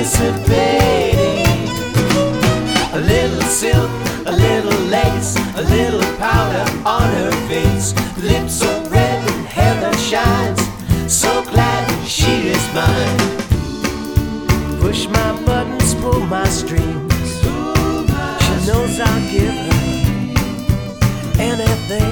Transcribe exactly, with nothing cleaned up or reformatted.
anticipating. A little silk, a little lace, a little powder on her face, lips so red and hair that shines, so glad she is mine. Push my buttons, pull my strings,